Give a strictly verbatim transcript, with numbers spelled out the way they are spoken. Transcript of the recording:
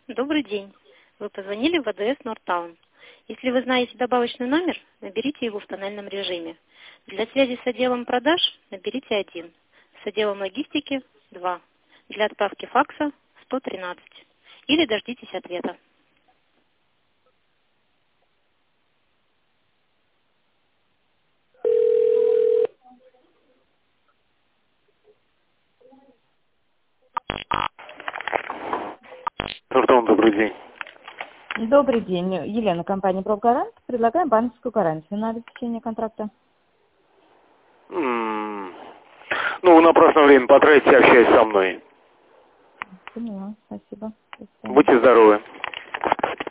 Добрый день. Вы позвонили в ВДС Нордтаун. Если вы знаете добавочный номер, наберите его в тональном режиме. Для связи с отделом продаж наберите один. С отделом логистики два. Для отправки факса сто тринадцать. Или дождитесь ответа. Нортаун, добрый день. Добрый день. Елена, компания «Профгарант». Предлагаем банковскую гарантию на обеспечение контракта. М, Ну, вы напрасно время потратите, общаясь со мной. Поняла. Спасибо. До свидания. Будьте здоровы.